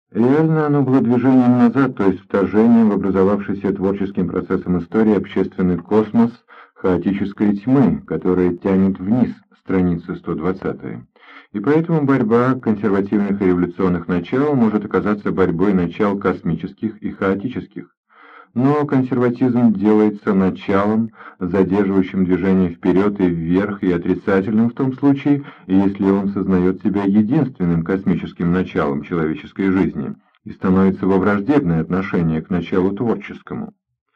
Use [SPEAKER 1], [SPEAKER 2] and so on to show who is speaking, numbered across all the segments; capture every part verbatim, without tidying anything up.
[SPEAKER 1] Реально оно было движением назад, то есть вторжением в образовавшийся творческим процессом истории общественный космос хаотической тьмы, которая тянет вниз, страница сто двадцать. И поэтому борьба консервативных и революционных начал может оказаться борьбой начал космических и хаотических. Но консерватизм делается началом, задерживающим движение вперед и вверх, и отрицательным в том случае, если он сознает себя единственным космическим началом человеческой жизни и становится во враждебное отношение к началу творческому.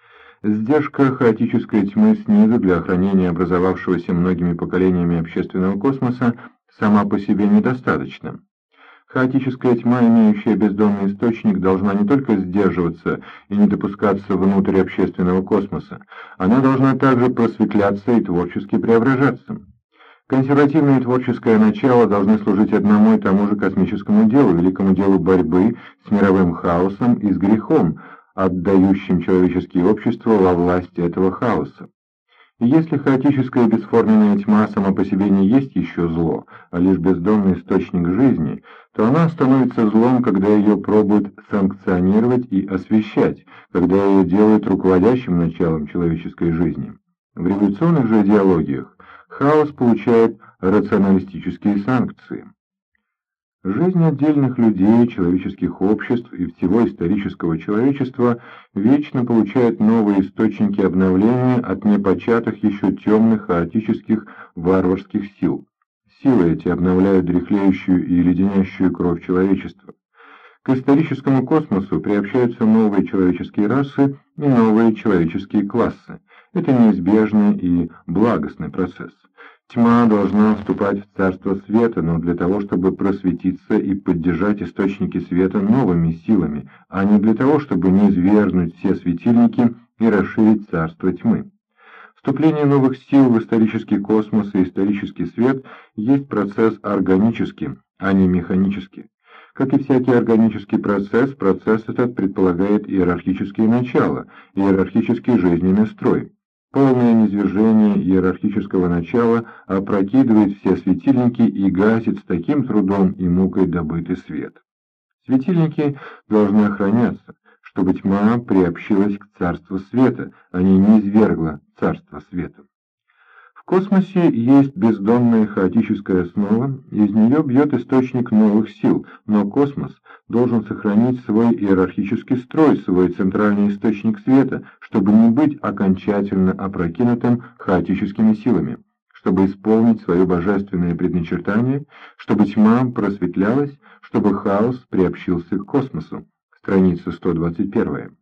[SPEAKER 1] Сдержка хаотической тьмы снизу для охранения образовавшегося многими поколениями общественного космоса сама по себе недостаточна. Хаотическая тьма, имеющая бездонный источник, должна не только сдерживаться и не допускаться внутрь общественного космоса, она должна также просветляться и творчески преображаться. Консервативное и творческое начало должны служить одному и тому же космическому делу, великому делу борьбы с мировым хаосом и с грехом, отдающим человеческие общества во власть этого хаоса. И если хаотическая бесформенная тьма сама по себе не есть еще зло, а лишь бездонный источник жизни, то она становится злом, когда ее пробуют санкционировать и освещать, когда ее делают руководящим началом человеческой жизни. В революционных же идеологиях хаос получает рационалистические санкции. Жизнь отдельных людей, человеческих обществ и всего исторического человечества вечно получает новые источники обновления от непочатых еще темных, хаотических, варварских сил. Силы эти обновляют дряхлеющую и леденящую кровь человечества. К историческому космосу приобщаются новые человеческие расы и новые человеческие классы. Это неизбежный и благостный процесс. Тьма должна вступать в царство света, но для того, чтобы просветиться и поддержать источники света новыми силами, а не для того, чтобы низвергнуть все светильники и расширить царство тьмы. Вступление новых сил в исторический космос и исторический свет есть процесс органический, а не механический. Как и всякий органический процесс, процесс этот предполагает иерархические начала, иерархический жизненный строй. Полное низвержение иерархического начала опрокидывает все светильники и гасит с таким трудом и мукой добытый свет. Светильники должны охраняться, чтобы тьма приобщилась к царству света, а не низвергла царство света. В космосе есть бездонная хаотическая основа, из нее бьет источник новых сил, но космос должен сохранить свой иерархический строй, свой центральный источник света, чтобы не быть окончательно опрокинутым хаотическими силами, чтобы исполнить свое божественное предначертание, чтобы тьма просветлялась, чтобы хаос приобщился к космосу. Страница сто двадцать первая.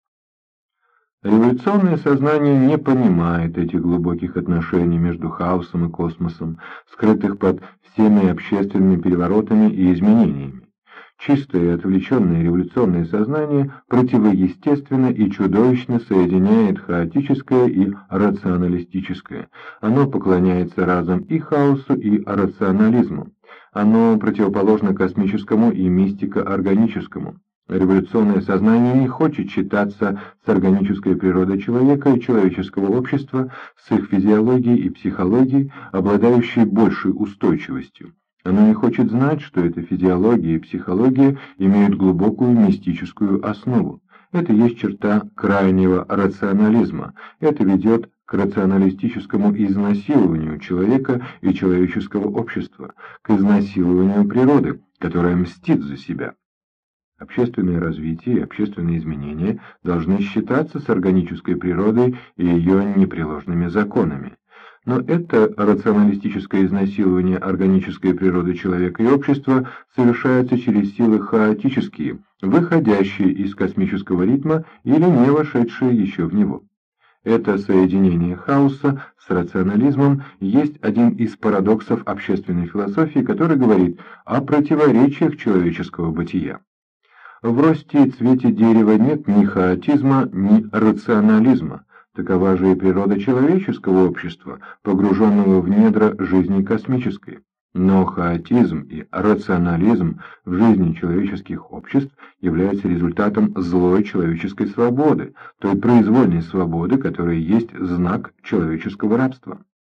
[SPEAKER 1] Революционное сознание не понимает этих глубоких отношений между хаосом и космосом, скрытых под всеми общественными переворотами и изменениями. Чистое и отвлеченное революционное сознание противоестественно и чудовищно соединяет хаотическое и рационалистическое. Оно поклоняется разом и хаосу, и рационализму. Оно противоположно космическому и мистико-органическому. Революционное сознание не хочет считаться с органической природой человека и человеческого общества, с их физиологией и психологией, обладающей большей устойчивостью. Оно не хочет знать, что эта физиология и психология имеют глубокую мистическую основу. Это есть черта крайнего рационализма. Это ведет к рационалистическому изнасилованию человека и человеческого общества, к изнасилованию природы, которая мстит за себя. Общественное развитие и общественные изменения должны считаться с органической природой и ее непреложными законами. Но это рационалистическое изнасилование органической природы человека и общества совершается через силы хаотические, выходящие из космического ритма или не вошедшие еще в него. Это соединение хаоса с рационализмом есть один из парадоксов общественной философии, который говорит о противоречиях человеческого бытия. В росте и цвете дерева нет ни хаотизма, ни рационализма. Такова же и природа человеческого общества, погруженного в недра жизни космической. Но хаотизм и рационализм в жизни человеческих обществ являются результатом злой человеческой свободы, той произвольной свободы, которая есть знак человеческого рабства.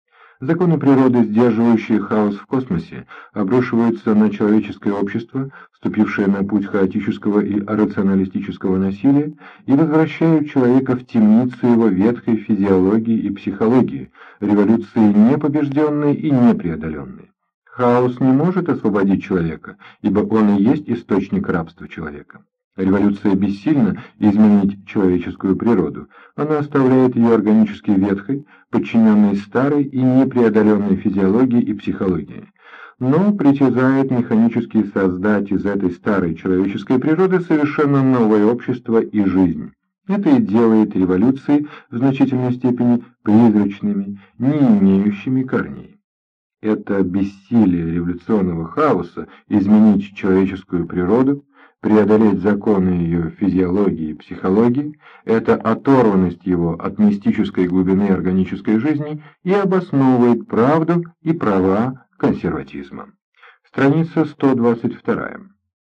[SPEAKER 1] Законы природы, сдерживающие хаос в космосе, обрушиваются на человеческое общество, вступившее на путь хаотического и рационалистического насилия, и возвращают человека в темницу его ветхой физиологии и психологии, революции непобежденной и непреодоленной. Хаос не может освободить человека, ибо он и есть источник рабства человека. Революция бессильна изменить человеческую природу. Она оставляет ее органически ветхой, подчиненной старой и непреодоленной физиологии и психологии. Но притязает механически создать из этой старой человеческой природы совершенно новое общество и жизнь. Это и делает революции в значительной степени призрачными, не имеющими корней. Это бессилие революционного хаоса изменить человеческую природу, преодолеть законы ее физиологии и психологии, это оторванность его от мистической глубины органической жизни и обосновывает правду и права консерватизма. Страница сто двадцать два.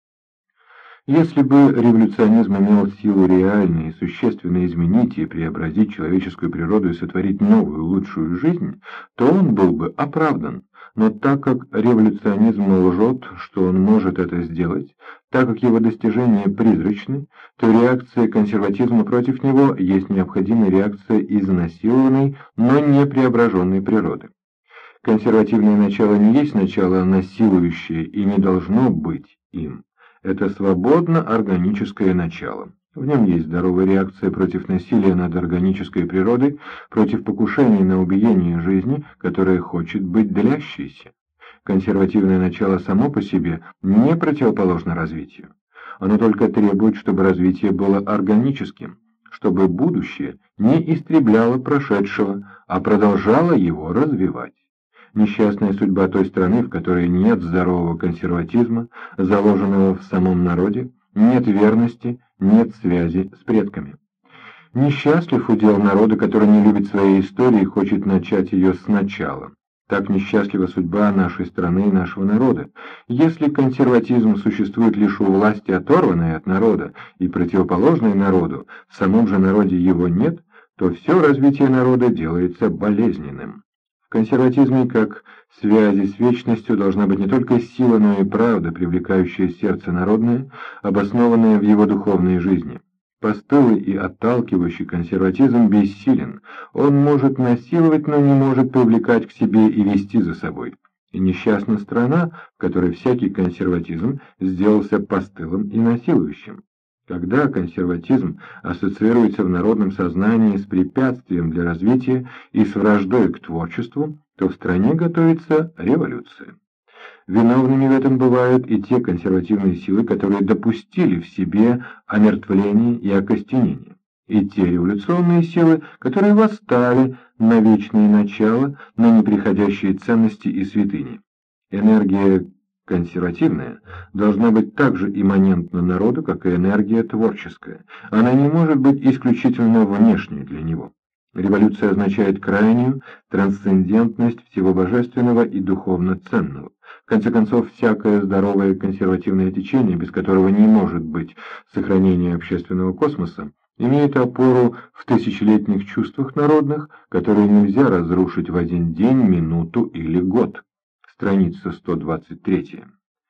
[SPEAKER 1] Если бы революционизм имел силу реально и существенно изменить и преобразить человеческую природу и сотворить новую, лучшую жизнь, то он был бы оправдан. Но так как революционизм лжет, что он может это сделать, так как его достижения призрачны, то реакция консерватизма против него есть необходимая реакция изнасилованной, но не преображенной природы. Консервативное начало не есть начало насилующее и не должно быть им. Это свободно-органическое начало. В нем есть здоровая реакция против насилия над органической природой, против покушений на убиение жизни, которая хочет быть длящейся. Консервативное начало само по себе не противоположно развитию. Оно только требует, чтобы развитие было органическим, чтобы будущее не истребляло прошедшего, а продолжало его развивать. Несчастная судьба той страны, в которой нет здорового консерватизма, заложенного в самом народе, нет верности, нет связи с предками. Несчастлив удел народа, который не любит своей истории и хочет начать ее сначала. Так несчастлива судьба нашей страны и нашего народа. Если консерватизм существует лишь у власти, оторванной от народа и противоположной народу, в самом же народе его нет, то все развитие народа делается болезненным. В консерватизме, как связи с вечностью, должна быть не только сила, но и правда, привлекающая сердце народное, обоснованная в его духовной жизни. Постылый и отталкивающий консерватизм бессилен, он может насиловать, но не может привлекать к себе и вести за собой. И несчастна страна, в которой всякий консерватизм сделался постылым и насилующим. Когда консерватизм ассоциируется в народном сознании с препятствием для развития и с враждой к творчеству, то в стране готовится революция. Виновными в этом бывают и те консервативные силы, которые допустили в себе омертвление и окостенение, и те революционные силы, которые восстали на вечные начала, на неприходящие ценности и святыни. Энергия консервативная должна быть так же имманентна народу, как и энергия творческая. Она не может быть исключительно внешней для него. Революция означает крайнюю трансцендентность всего божественного и духовно ценного. В конце концов, всякое здоровое консервативное течение, без которого не может быть сохранения общественного космоса, имеет опору в тысячелетних чувствах народных, которые нельзя разрушить в один день, минуту или год. Страница сто двадцать три.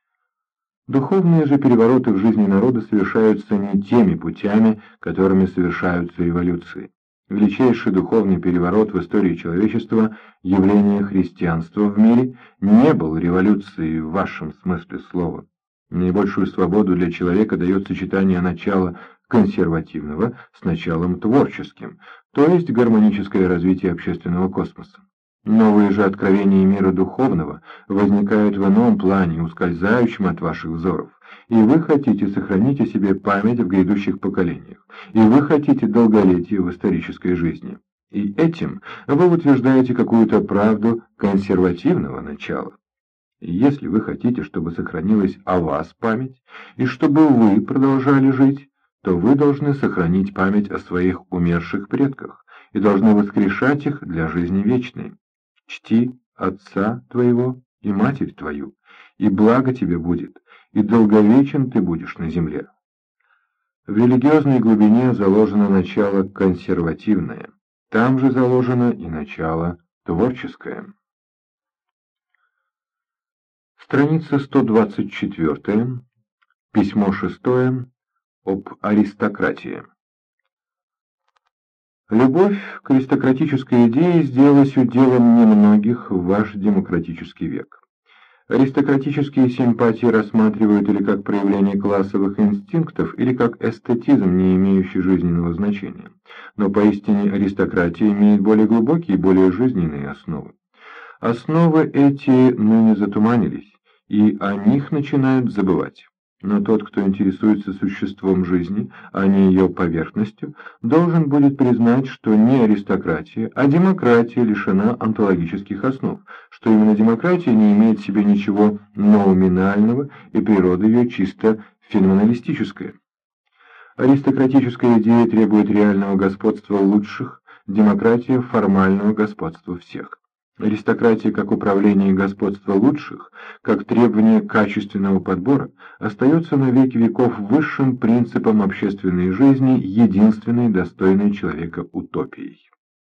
[SPEAKER 1] Духовные же перевороты в жизни народа совершаются не теми путями, которыми совершаются революции. Величайший духовный переворот в истории человечества, явление христианства в мире, не был революцией в вашем смысле слова. Наибольшую свободу для человека дает сочетание начала консервативного с началом творческим, то есть гармоническое развитие общественного космоса. Новые же откровения мира духовного возникают в ином плане, ускользающем от ваших взоров, и вы хотите сохранить о себе память в грядущих поколениях, и вы хотите долголетия в исторической жизни. И этим вы утверждаете какую-то правду консервативного начала. И если вы хотите, чтобы сохранилась о вас память, и чтобы вы продолжали жить, то вы должны сохранить память о своих умерших предках и должны воскрешать их для жизни вечной. Чти отца твоего и матерь твою, и благо тебе будет, и долговечен ты будешь на земле. В религиозной глубине заложено начало консервативное, там же заложено и начало творческое. Страница сто двадцать четыре, письмо шестое, об аристократии. Любовь к аристократической идее сделалась уделом немногих в ваш демократический век. Аристократические симпатии рассматривают или как проявление классовых инстинктов, или как эстетизм, не имеющий жизненного значения. Но поистине аристократия имеет более глубокие и более жизненные основы. Основы эти ныне затуманились, и о них начинают забывать. Но тот, кто интересуется существом жизни, а не ее поверхностью, должен будет признать, что не аристократия, а демократия лишена онтологических основ, что именно демократия не имеет в себе ничего номинального, и природа ее чисто феноменалистическая. Аристократическая идея требует реального господства лучших, демократия – формального господства всех. Аристократия как управление и господство лучших, как требование качественного подбора, остается на веки веков высшим принципом общественной жизни, единственной достойной человека утопией.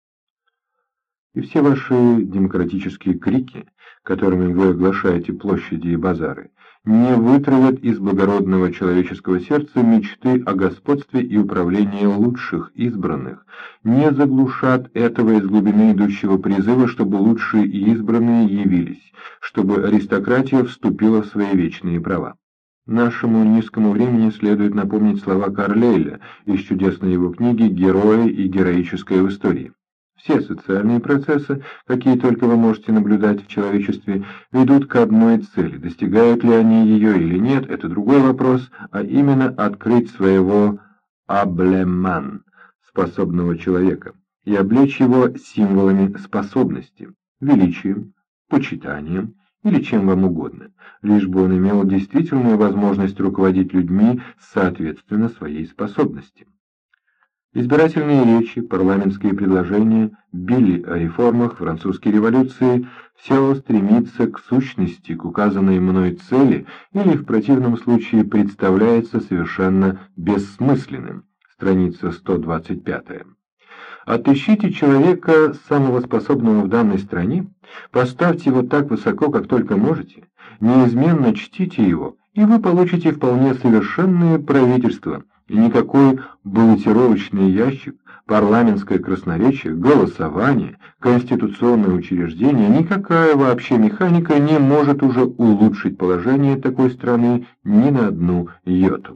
[SPEAKER 1] И все ваши демократические крики, которыми вы оглашаете площади и базары, не вытравят из благородного человеческого сердца мечты о господстве и управлении лучших избранных, не заглушат этого из глубины идущего призыва, чтобы лучшие и избранные явились, чтобы аристократия вступила в свои вечные права. Нашему низкому времени следует напомнить слова Карлейля из чудесной его книги «Герои и героическое в истории». Все социальные процессы, какие только вы можете наблюдать в человечестве, ведут к одной цели. Достигают ли они ее или нет, это другой вопрос, а именно открыть своего аблеман, способного человека, и облечь его символами способности, величием, почитанием или чем вам угодно, лишь бы он имел действительную возможность руководить людьми соответственно своей способности. Избирательные речи, парламентские предложения, билли о реформах, французской революции – все стремится к сущности, к указанной мной цели или в противном случае представляется совершенно бессмысленным. Страница сто двадцать пять. Отыщите человека, самого способного в данной стране, поставьте его так высоко, как только можете, неизменно чтите его, и вы получите вполне совершенное правительство. И никакой баллотировочный ящик, парламентское красноречие, голосование, конституционное учреждение, никакая вообще механика не может уже улучшить положение такой страны ни на одну йоту.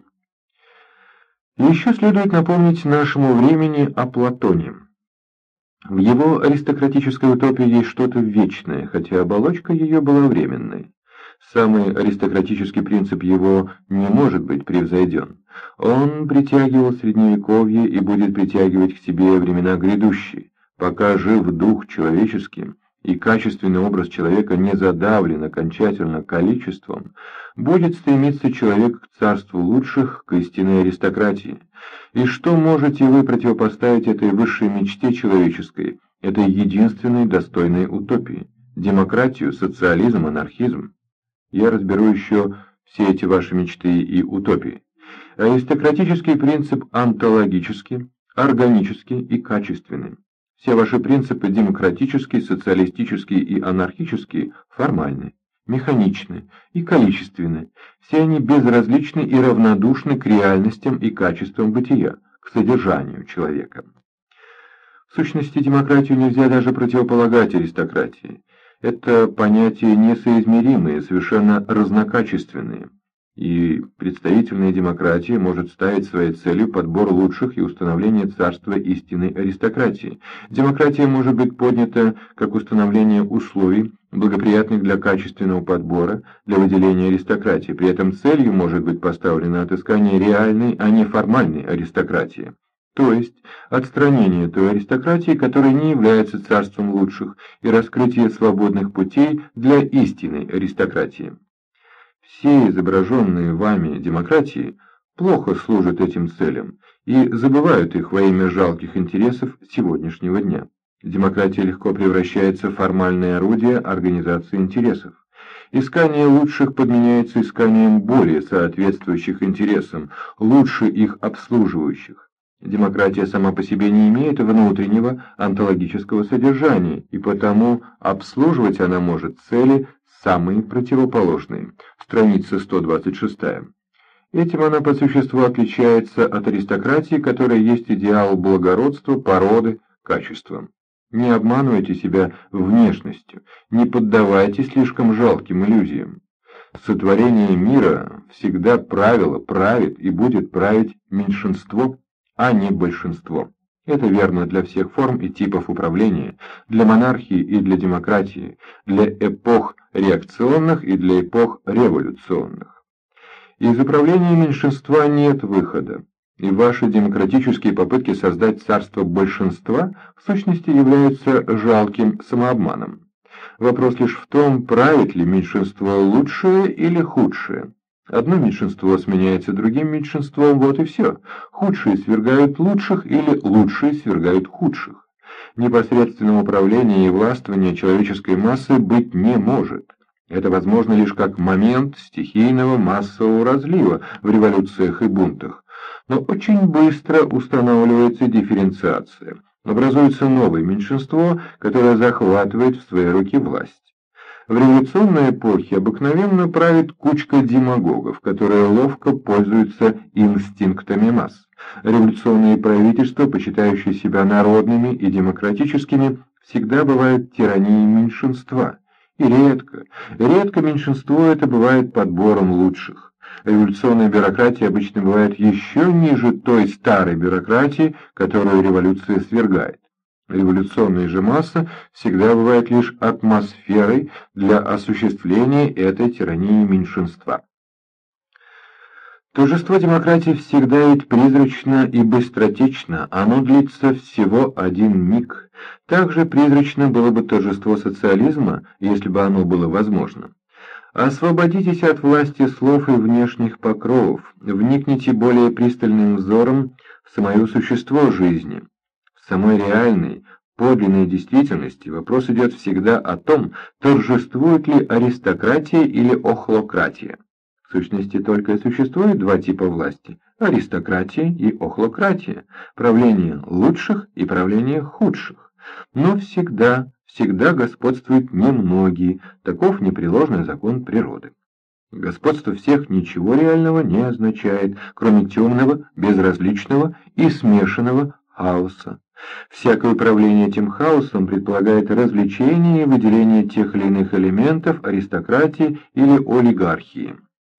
[SPEAKER 1] Еще следует напомнить нашему времени о Платоне. В его аристократической утопии есть что-то вечное, хотя оболочка ее была временной. Самый аристократический принцип его не может быть превзойден. Он притягивал Средневековье и будет притягивать к себе времена грядущие. Пока жив дух человеческий и качественный образ человека не задавлен окончательно количеством, будет стремиться человек к царству лучших, к истинной аристократии. И что можете вы противопоставить этой высшей мечте человеческой, этой единственной достойной утопии? Демократию, социализм, анархизм? Я разберу еще все эти ваши мечты и утопии. Аристократический принцип онтологический, органический и качественный. Все ваши принципы демократические, социалистические и анархические формальны, механичны и количественны. Все они безразличны и равнодушны к реальностям и качествам бытия, к содержанию человека. В сущности, демократию нельзя даже противополагать аристократии. Это понятия несоизмеримые, совершенно разнокачественные. И представительная демократия может ставить своей целью подбор лучших и установление царства истинной аристократии. Демократия может быть поднята как установление условий, благоприятных для качественного подбора, для выделения аристократии. При этом целью может быть поставлено отыскание реальной, а не формальной аристократии. То есть отстранение той аристократии, которая не является царством лучших, и раскрытие свободных путей для истинной аристократии. Все изображенные вами демократии плохо служат этим целям и забывают их во имя жалких интересов сегодняшнего дня. Демократия легко превращается в формальное орудие организации интересов. Искание лучших подменяется исканием более соответствующих интересам, лучше их обслуживающих. Демократия сама по себе не имеет внутреннего онтологического содержания, и потому обслуживать она может цели самые противоположные. Страница сто двадцать шесть. Этим она по существу отличается от аристократии, которая есть идеал благородства, породы, качества. Не обманывайте себя внешностью, не поддавайтесь слишком жалким иллюзиям. Сотворение мира всегда правило, правит и будет править меньшинство, а не большинство. Это верно для всех форм и типов управления, для монархии и для демократии, для эпох реакционных и для эпох революционных. Из управления меньшинства нет выхода, и ваши демократические попытки создать царство большинства в сущности являются жалким самообманом. Вопрос лишь в том, правит ли меньшинство лучшее или худшее. Одно меньшинство сменяется другим меньшинством, вот и все. Худшие свергают лучших или лучшие свергают худших. Непосредственного управления и властвования человеческой массы быть не может. Это возможно лишь как момент стихийного массового разлива в революциях и бунтах. Но очень быстро устанавливается дифференциация. Образуется новое меньшинство, которое захватывает в свои руки власть. В революционной эпохе обыкновенно правит кучка демагогов, которые ловко пользуются инстинктами масс. Революционные правительства, почитающие себя народными и демократическими, всегда бывают тиранией меньшинства. И редко, редко меньшинство это бывает подбором лучших. Революционная бюрократия обычно бывает еще ниже той старой бюрократии, которую революция свергает. Революционная же масса всегда бывает лишь атмосферой для осуществления этой тирании меньшинства. Торжество демократии всегда ведь призрачно и быстротечно, оно длится всего один миг. Также призрачно было бы торжество социализма, если бы оно было возможно. Освободитесь от власти слов и внешних покровов, вникните более пристальным взором в самое существо жизни. В самой реальной, подлинной действительности вопрос идет всегда о том, торжествует ли аристократия или охлократия. В сущности, только и существует два типа власти – аристократия и охлократия, правление лучших и правление худших. Но всегда, всегда господствуют немногие, таков непреложный закон природы. Господство всех ничего реального не означает, кроме темного, безразличного и смешанного хаоса. Всякое управление этим хаосом предполагает развлечение и выделение тех или иных элементов аристократии или олигархии.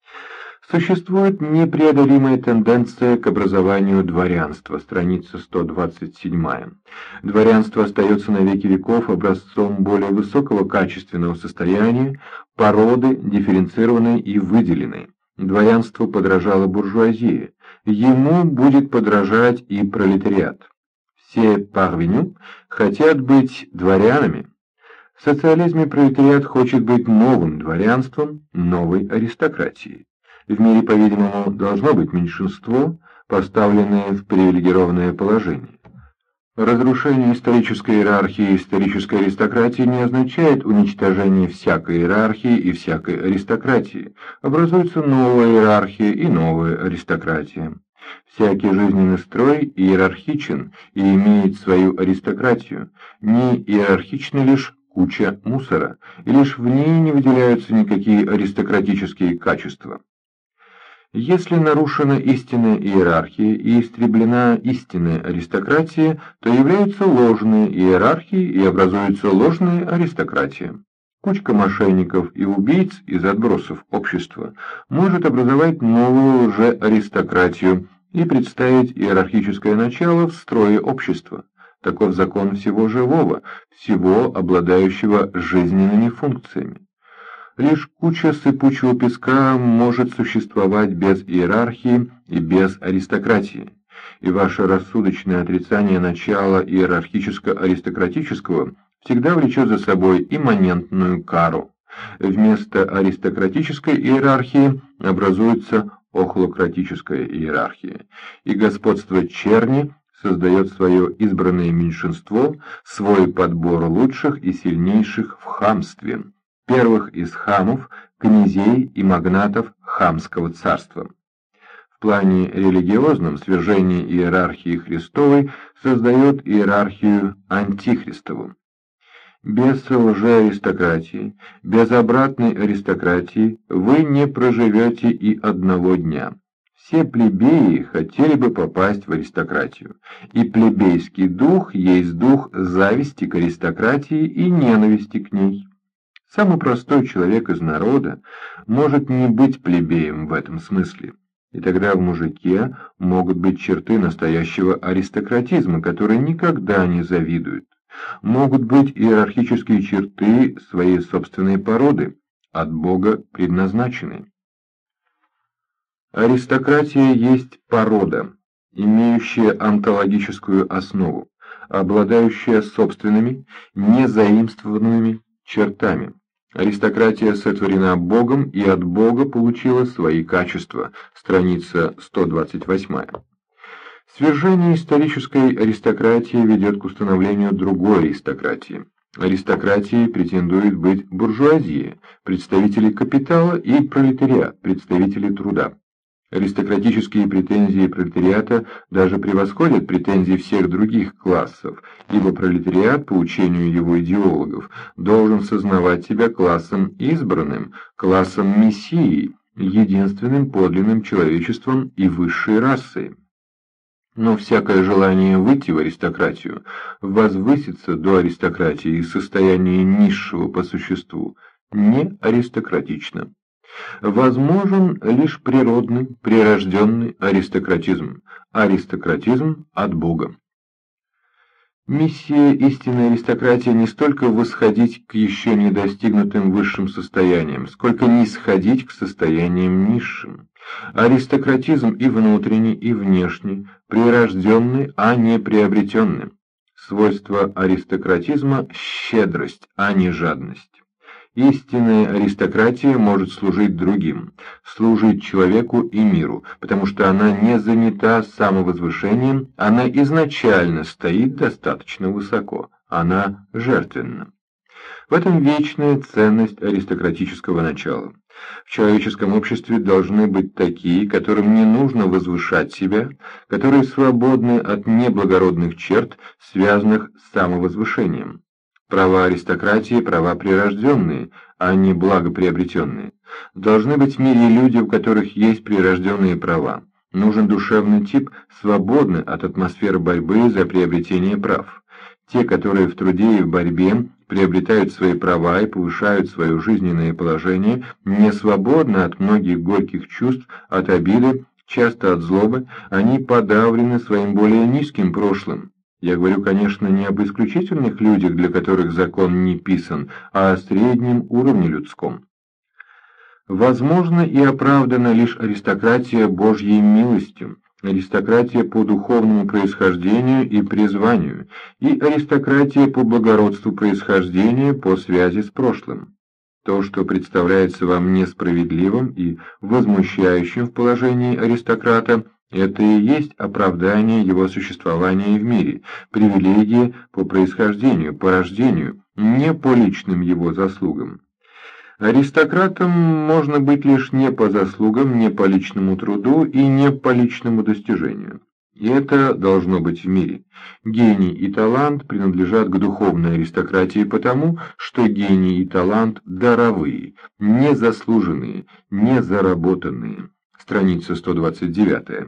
[SPEAKER 1] Существует непреодолимая тенденция к образованию дворянства, страница сто двадцать семь. Дворянство остается на веки веков образцом более высокого качественного состояния, породы, дифференцированной и выделенной. Дворянство подражало буржуазии, ему будет подражать и пролетариат. Все парвеню хотят быть дворянами. В социализме пролетариат хочет быть новым дворянством, новой аристократией. В мире, по-видимому, должно быть меньшинство, поставленное в привилегированное положение. Разрушение исторической иерархии и исторической аристократии не означает уничтожение всякой иерархии и всякой аристократии. Образуется новая иерархия и новая аристократия. Всякий жизненный строй иерархичен и имеет свою аристократию. Не иерархична лишь куча мусора, и лишь в ней не выделяются никакие аристократические качества. Если нарушена истинная иерархия и истреблена истинная аристократия, то являются ложные иерархии и образуется ложная аристократия. Кучка мошенников и убийц из отбросов общества может образовать новую лжеаристократию и представить иерархическое начало в строе общества. Таков закон всего живого, всего обладающего жизненными функциями. Лишь куча сыпучего песка может существовать без иерархии и без аристократии, и ваше рассудочное отрицание начала иерархическо-аристократического всегда влечет за собой имманентную кару. Вместо аристократической иерархии образуется охлократическая иерархия, и господство черни создает свое избранное меньшинство, свой подбор лучших и сильнейших в хамстве. Первых из хамов, князей и магнатов хамского царства. В плане религиозном свержение иерархии Христовой создает иерархию антихристову. Без лжеаристократии, без обратной аристократии вы не проживете и одного дня. Все плебеи хотели бы попасть в аристократию, и плебейский дух есть дух зависти к аристократии и ненависти к ней. Самый простой человек из народа может не быть плебеем в этом смысле, и тогда в мужике могут быть черты настоящего аристократизма, который никогда не завидует. Могут быть иерархические черты своей собственной породы, от Бога предназначенные. Аристократия есть порода, имеющая онтологическую основу, обладающая собственными, незаимствованными чертами. Аристократия сотворена Богом и от Бога получила свои качества. Страница сто двадцать восемь. Свержение исторической аристократии ведет к установлению другой аристократии. Аристократией претендует быть буржуазия, представители капитала, и пролетариат, представители труда. Аристократические претензии пролетариата даже превосходят претензии всех других классов, ибо пролетариат, по учению его идеологов, должен сознавать себя классом избранным, классом мессией, единственным подлинным человечеством и высшей расой. Но всякое желание выйти в аристократию, возвыситься до аристократии из состояния низшего по существу, не аристократично. Возможен лишь природный, прирожденный аристократизм, аристократизм от Бога. Миссия истинной аристократии не столько восходить к еще не достигнутым высшим состояниям, сколько нисходить к состояниям низшим. Аристократизм и внутренний, и внешний, прирожденный, а не приобретенный. Свойство аристократизма – щедрость, а не жадность. Истинная аристократия может служить другим, служить человеку и миру, потому что она не занята самовозвышением, она изначально стоит достаточно высоко, она жертвенна. В этом вечная ценность аристократического начала. В человеческом обществе должны быть такие, которым не нужно возвышать себя, которые свободны от неблагородных черт, связанных с самовозвышением. Права аристократии – права прирожденные, а не благоприобретенные. Должны быть в мире люди, у которых есть прирожденные права. Нужен душевный тип, свободный от атмосферы борьбы за приобретение прав. Те, которые в труде и в борьбе приобретают свои права и повышают свое жизненное положение, не свободны от многих горьких чувств, от обиды, часто от злобы, они подавлены своим более низким прошлым. Я говорю, конечно, не об исключительных людях, для которых закон не писан, а о среднем уровне людском. Возможно и оправдана лишь аристократия Божьей милостью, аристократия по духовному происхождению и призванию, и аристократия по благородству происхождения по связи с прошлым. То, что представляется вам несправедливым и возмущающим в положении аристократа, это и есть оправдание его существования в мире, привилегия по происхождению, по рождению, не по личным его заслугам. Аристократом можно быть лишь не по заслугам, не по личному труду и не по личному достижению. И это должно быть в мире. Гений и талант принадлежат к духовной аристократии потому, что гений и талант даровые, незаслуженные, незаработанные. Страница сто двадцать девять.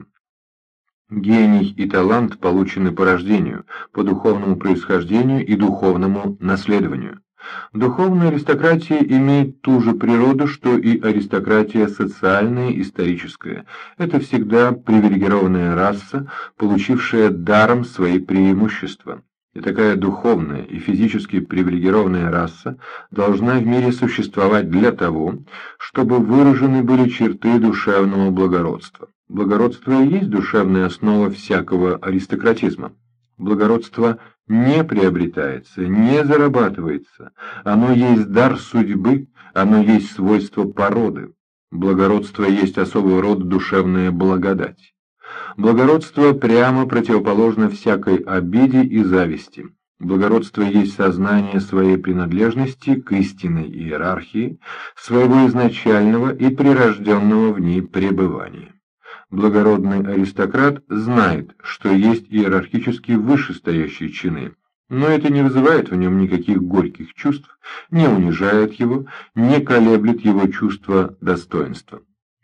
[SPEAKER 1] Гений и талант получены по рождению, по духовному происхождению и духовному наследованию. Духовная аристократия имеет ту же природу, что и аристократия социальная и историческая. Это всегда привилегированная раса, получившая даром свои преимущества. И такая духовная и физически привилегированная раса должна в мире существовать для того, чтобы выражены были черты душевного благородства. Благородство и есть душевная основа всякого аристократизма. Благородство не приобретается, не зарабатывается. Оно есть дар судьбы, оно есть свойство породы. Благородство есть особый род душевная благодать. Благородство прямо противоположно всякой обиде и зависти. Благородство есть сознание своей принадлежности к истинной иерархии, своего изначального и прирожденного в ней пребывания. Благородный аристократ знает, что есть иерархически вышестоящие чины, Но это не вызывает в нем никаких горьких чувств, не унижает его, не колеблет его чувство достоинства.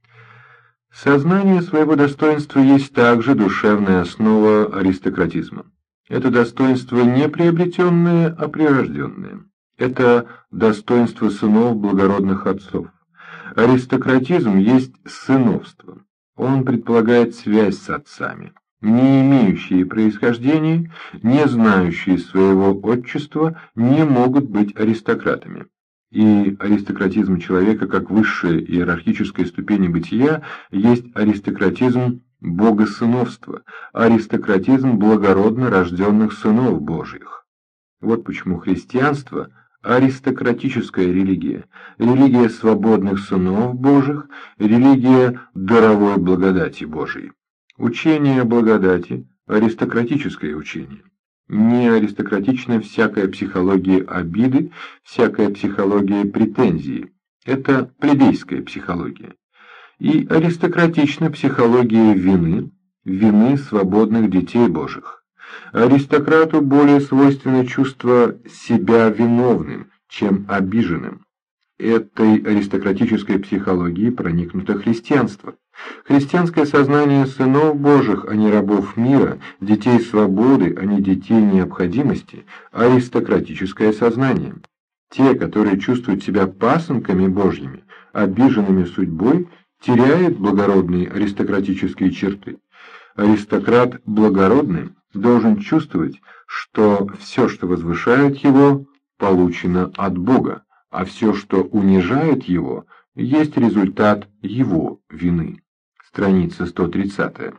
[SPEAKER 1] Сознание своего достоинства есть также душевная основа аристократизма. Это достоинство не приобретенное, а прирожденное. Это достоинство сынов благородных отцов. Аристократизм есть сыновство. Он предполагает связь с отцами. Не имеющие происхождения, не знающие своего отчества, не могут быть аристократами. И аристократизм человека как высшая иерархическая ступень бытия есть аристократизм богосыновства, аристократизм благородно рожденных сынов Божьих. Вот почему христианство – аристократическая религия, религия свободных сынов Божьих, религия даровой благодати Божией. Учение о благодати – аристократическое учение. Не аристократична всякая психология обиды, всякая психология претензии. Это плебейская психология. И аристократична психология вины, вины свободных детей Божьих. Аристократу более свойственно чувство себя виновным, чем обиженным. Этой аристократической психологии проникнуто христианство. Христианское сознание сынов Божьих, а не рабов мира, детей свободы, а не детей необходимости, аристократическое сознание. Те, которые чувствуют себя пасынками Божьими, обиженными судьбой, теряют благородные аристократические черты. Аристократ благородный должен чувствовать, что все, что возвышает его, получено от Бога, а все, что унижает его, есть результат его вины. Страница сто тридцатая.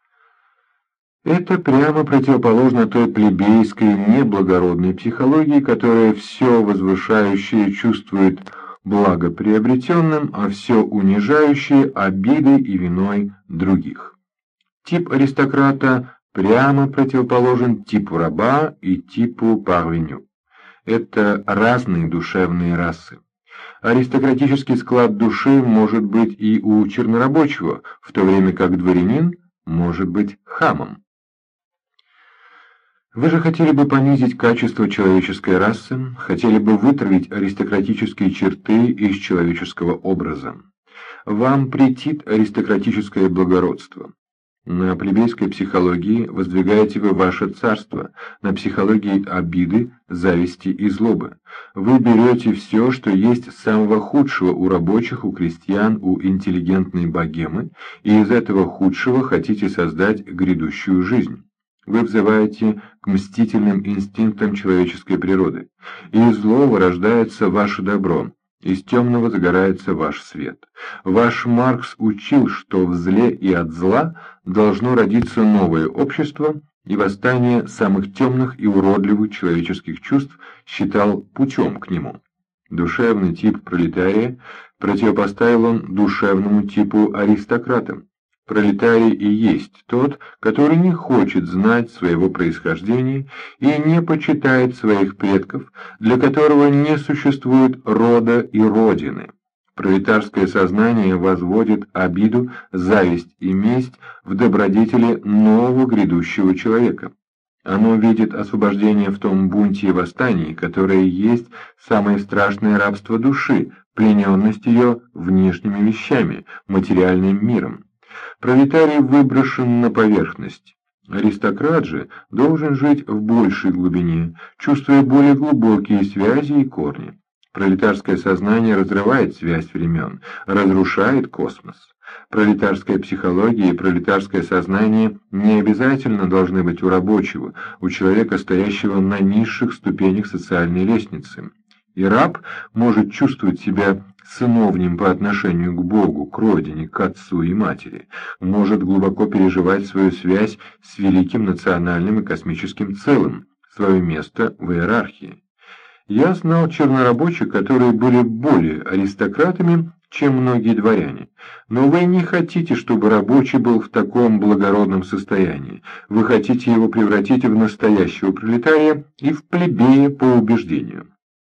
[SPEAKER 1] Это прямо противоположно той плебейской неблагородной психологии, которая все возвышающее чувствует благоприобретенным, а все унижающее обидой и виной других. Тип аристократа прямо противоположен типу раба и типу парвеню. Это разные душевные расы. Аристократический склад души может быть и у чернорабочего, в то время как дворянин может быть хамом. Вы же хотели бы понизить качество человеческой расы, хотели бы вытравить аристократические черты из человеческого образа. Вам претит аристократическое благородство. На плебейской психологии воздвигаете вы ваше царство, на психологии обиды, зависти и злобы. Вы берете все, что есть самого худшего у рабочих, у крестьян, у интеллигентной богемы, и из этого худшего хотите создать грядущую жизнь. Вы взываете к мстительным инстинктам человеческой природы. Из злого рождается ваше добро. Из темного загорается ваш свет. Ваш Маркс учил, что в зле и от зла должно родиться новое общество, и восстание самых темных и уродливых человеческих чувств считал путем к нему. Душевный тип пролетария противопоставил он душевному типу аристократа. Пролетарий и есть тот, который не хочет знать своего происхождения и не почитает своих предков, для которого не существует рода и родины. Пролетарское сознание возводит обиду, зависть и месть в добродетели нового грядущего человека. Оно видит освобождение в том бунте и восстании, которое есть самое страшное рабство души, плененность ее внешними вещами, материальным миром. Пролетарий выброшен на поверхность. Аристократ же должен жить в большей глубине, чувствуя более глубокие связи и корни. Пролетарское сознание разрывает связь времен, разрушает космос. Пролетарская психология и пролетарское сознание не обязательно должны быть у рабочего, у человека, стоящего на низших ступенях социальной лестницы. И раб может чувствовать себя сыновним по отношению к Богу, к родине, к отцу и матери, может глубоко переживать свою связь с великим национальным и космическим целым, свое место в иерархии. Я знал чернорабочих, которые были более аристократами, чем многие дворяне, но вы не хотите, чтобы рабочий был в таком благородном состоянии, вы хотите его превратить в настоящего пролетария и в плебея по убеждению.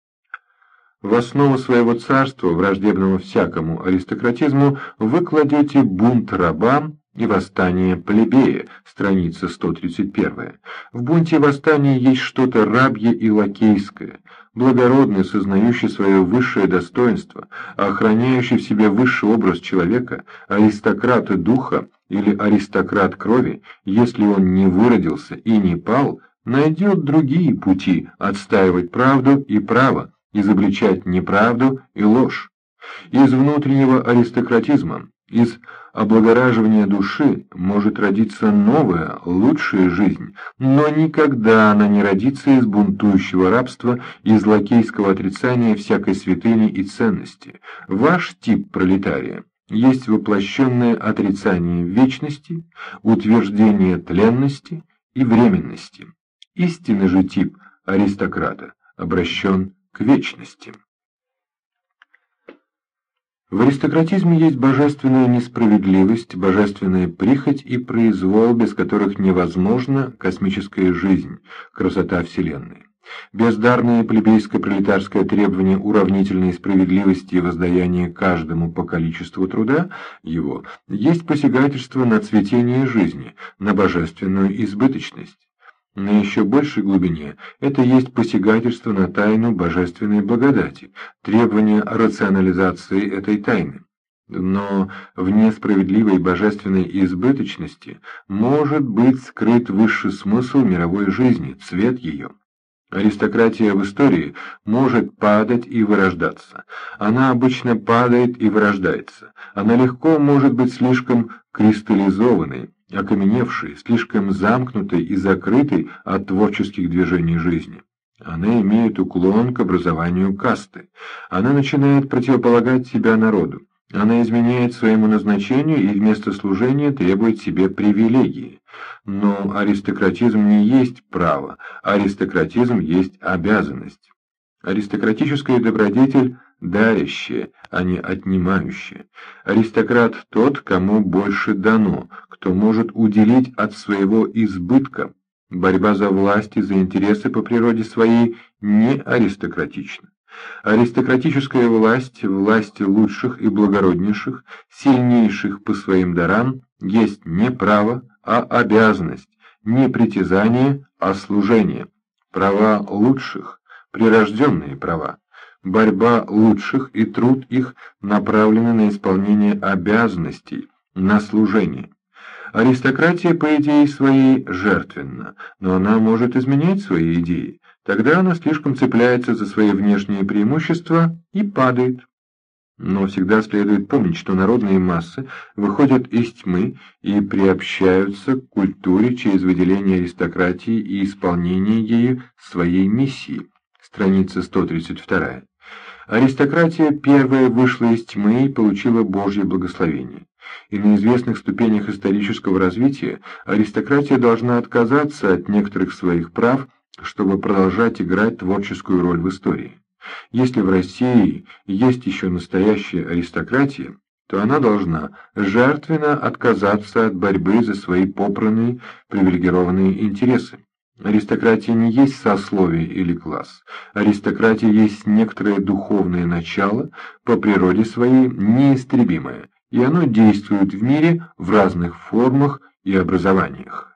[SPEAKER 1] В основу своего царства, враждебного всякому аристократизму, вы кладете бунт раба и восстание плебея, страница сто тридцать первая. В бунте и восстании есть что-то рабье и лакейское, благородный, сознающий свое высшее достоинство, охраняющий в себе высший образ человека, аристократа духа или аристократ крови, если он не выродился и не пал, найдет другие пути отстаивать правду и право, изобличать неправду и ложь. Из внутреннего аристократизма, из облагораживания души может родиться новая, лучшая жизнь, но никогда она не родится из бунтующего рабства, из лакейского отрицания всякой святыни и ценности. Ваш тип пролетария есть воплощенное отрицание вечности, утверждение тленности и временности. Истинный же тип аристократа обращен к вечности. В аристократизме есть божественная несправедливость, божественная прихоть и произвол, без которых невозможна космическая жизнь, красота Вселенной. Бездарное плебейско-пролетарское требование уравнительной справедливости и воздаяния каждому по количеству труда его есть посягательство на цветение жизни, на божественную избыточность. На еще большей глубине это есть посягательство на тайну божественной благодати, требование рационализации этой тайны. Но в несправедливой божественной избыточности может быть скрыт высший смысл мировой жизни, цвет ее. Аристократия в истории может падать и вырождаться. Она обычно падает и вырождается. Она легко может быть слишком кристаллизованной, окаменевшей, слишком замкнутой и закрытой от творческих движений жизни. Она имеет уклон к образованию касты. Она начинает противополагать себя народу. Она изменяет своему назначению и вместо служения требует себе привилегии. Но аристократизм не есть право, аристократизм есть обязанность. Аристократическая добродетель дарящая, а не отнимающая. Аристократ тот, кому больше дано, кто может уделить от своего избытка. Борьба за власть и за интересы по природе своей не аристократична. Аристократическая власть, власть лучших и благороднейших, сильнейших по своим дарам, есть не право, а обязанность, не притязание, а служение. Права лучших, прирожденные права. Борьба лучших и труд их направлены на исполнение обязанностей, на служение. Аристократия по идее своей жертвенна, но она может изменять свои идеи. Тогда она слишком цепляется за свои внешние преимущества и падает. Но всегда следует помнить, что народные массы выходят из тьмы и приобщаются к культуре через выделение аристократии и исполнение ею своей миссии. Страница сто тридцать вторая. Аристократия первая вышла из тьмы и получила Божье благословение. И на известных ступенях исторического развития аристократия должна отказаться от некоторых своих прав, чтобы продолжать играть творческую роль в истории. Если в России есть еще настоящая аристократия, то она должна жертвенно отказаться от борьбы за свои попранные привилегированные интересы. Аристократия не есть сословие или класс. Аристократия есть некоторое духовное начало, по природе своей неистребимое, и оно действует в мире в разных формах и образованиях.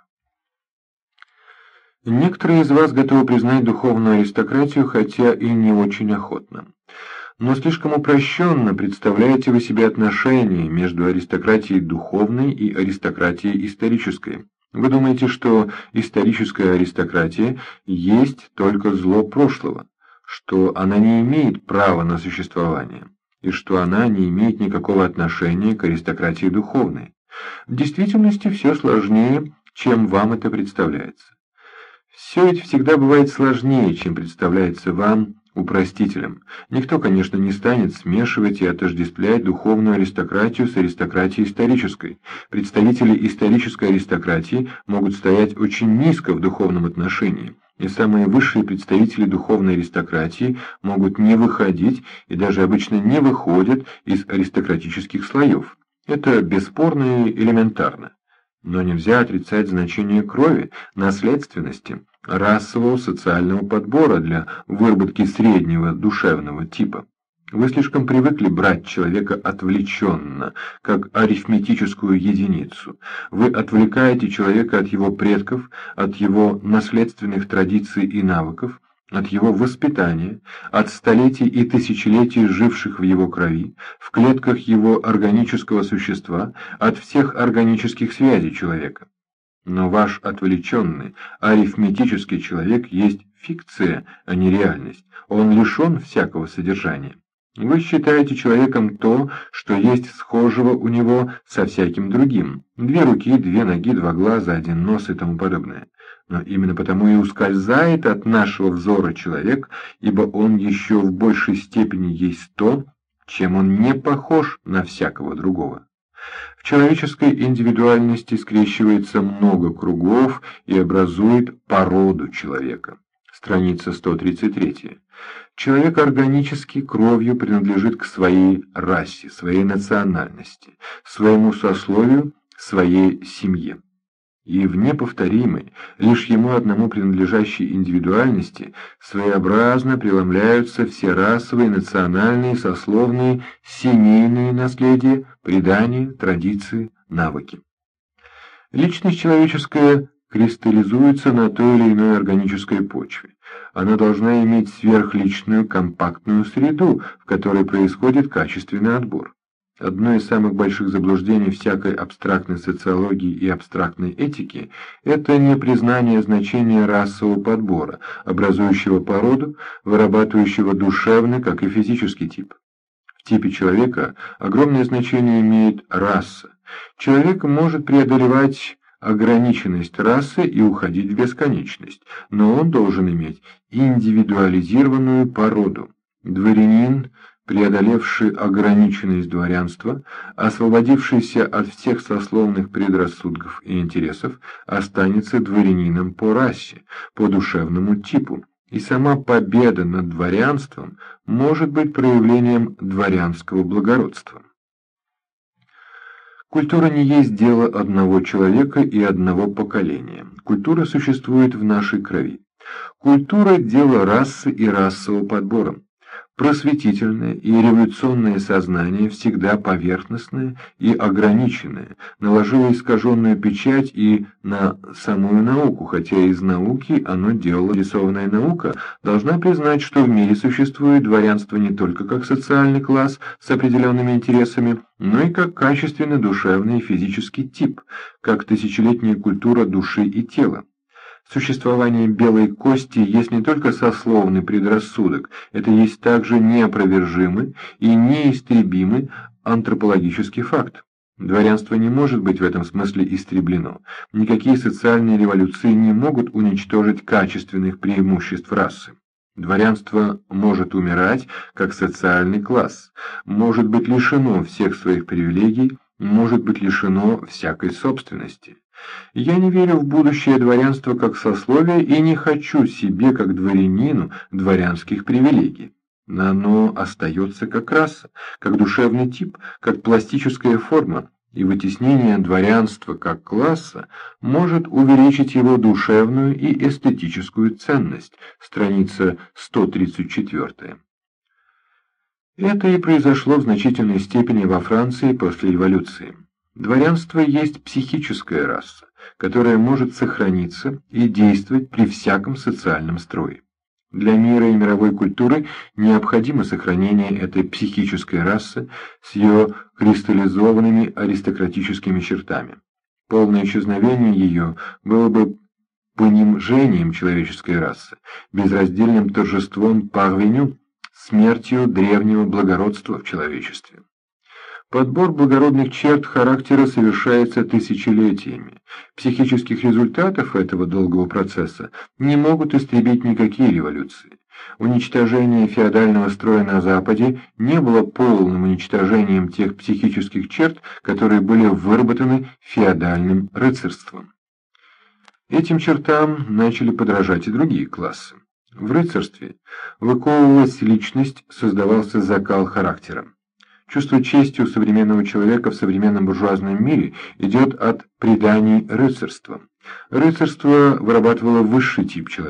[SPEAKER 1] Некоторые из вас готовы признать духовную аристократию, хотя и не очень охотно. Но слишком упрощенно представляете вы себе отношения между аристократией духовной и аристократией исторической. Вы думаете, что историческая аристократия есть только зло прошлого, что она не имеет права на существование, и что она не имеет никакого отношения к аристократии духовной. В действительности все сложнее, чем вам это представляется. Все ведь всегда бывает сложнее, чем представляется вам упростителем. Никто, конечно, не станет смешивать и отождествлять духовную аристократию с аристократией исторической. Представители исторической аристократии могут стоять очень низко в духовном отношении, и самые высшие представители духовной аристократии могут не выходить и даже обычно не выходят из аристократических слоев. Это бесспорно и элементарно. Но нельзя отрицать значение крови, наследственности, расового социального подбора для выработки среднего душевного типа. Вы слишком привыкли брать человека отвлеченно, как арифметическую единицу. Вы отвлекаете человека от его предков, от его наследственных традиций и навыков, от его воспитания, от столетий и тысячелетий, живших в его крови, в клетках его органического существа, от всех органических связей человека. Но ваш отвлеченный, арифметический человек есть фикция, а не реальность. Он лишен всякого содержания. Вы считаете человеком то, что есть схожего у него со всяким другим. Две руки, две ноги, два глаза, один нос и тому подобное. Но именно потому и ускользает от нашего взора человек, ибо он еще в большей степени есть то, чем он не похож на всякого другого. В человеческой индивидуальности скрещивается много кругов и образует породу человека. Страница сто тридцать три. Человек органически кровью принадлежит к своей расе, своей национальности, своему сословию, своей семье. И в неповторимой, лишь ему одному принадлежащей индивидуальности своеобразно преломляются все расовые, национальные, сословные, семейные наследия, предания, традиции, навыки. Личность человеческая кристаллизуется на той или иной органической почве. Она должна иметь сверхличную компактную среду, в которой происходит качественный отбор. Одно из самых больших заблуждений всякой абстрактной социологии и абстрактной этики – это непризнание значения расового подбора, образующего породу, вырабатывающего душевный, как и физический тип. В типе человека огромное значение имеет раса. Человек может преодолевать ограниченность расы и уходить в бесконечность, но он должен иметь индивидуализированную породу. Дворянин, преодолевший ограниченность дворянства, освободившийся от всех сословных предрассудков и интересов, останется дворянином по расе, по душевному типу, и сама победа над дворянством может быть проявлением дворянского благородства. Культура не есть дело одного человека и одного поколения. Культура существует в нашей крови. Культура – дело расы и расового подбора. Просветительное и революционное сознание всегда поверхностное и ограниченное, наложило искаженную печать и на самую науку, хотя из науки оно делало. Рисованная наука должна признать, что в мире существует дворянство не только как социальный класс с определенными интересами, но и как качественный душевный и физический тип, как тысячелетняя культура души и тела. Существование белой кости есть не только сословный предрассудок, это есть также неопровержимый и неистребимый антропологический факт. Дворянство не может быть в этом смысле истреблено. Никакие социальные революции не могут уничтожить качественных преимуществ расы. Дворянство может умирать как социальный класс, может быть лишено всех своих привилегий, может быть лишено всякой собственности. Я не верю в будущее дворянства как сословие и не хочу себе, как дворянину, дворянских привилегий. Но оно остается как раса, как душевный тип, как пластическая форма, и вытеснение дворянства как класса может увеличить его душевную и эстетическую ценность. Страница сто тридцать четыре. Это и произошло в значительной степени во Франции после революции. Дворянство есть психическая раса, которая может сохраниться и действовать при всяком социальном строе. Для мира и мировой культуры необходимо сохранение этой психической расы с ее кристаллизованными аристократическими чертами. Полное исчезновение ее было бы понижением человеческой расы, безраздельным торжеством парвеню, смертью древнего благородства в человечестве. Подбор благородных черт характера совершается тысячелетиями. Психических результатов этого долгого процесса не могут истребить никакие революции. Уничтожение феодального строя на Западе не было полным уничтожением тех психических черт, которые были выработаны феодальным рыцарством. Этим чертам начали подражать и другие классы. В рыцарстве выковывалась личность, создавался закал характера. Чувство чести у современного человека в современном буржуазном мире идет от преданий рыцарства. Рыцарство вырабатывало высший тип человека.